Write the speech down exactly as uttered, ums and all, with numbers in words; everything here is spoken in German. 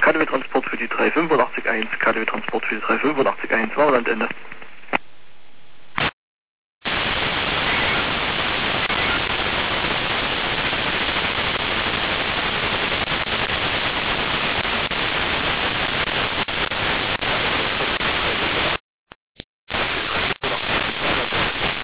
K D W Transport für die drei fünf acht eins, K D W Transport für die drei fünf acht eins, Sauerland Ende.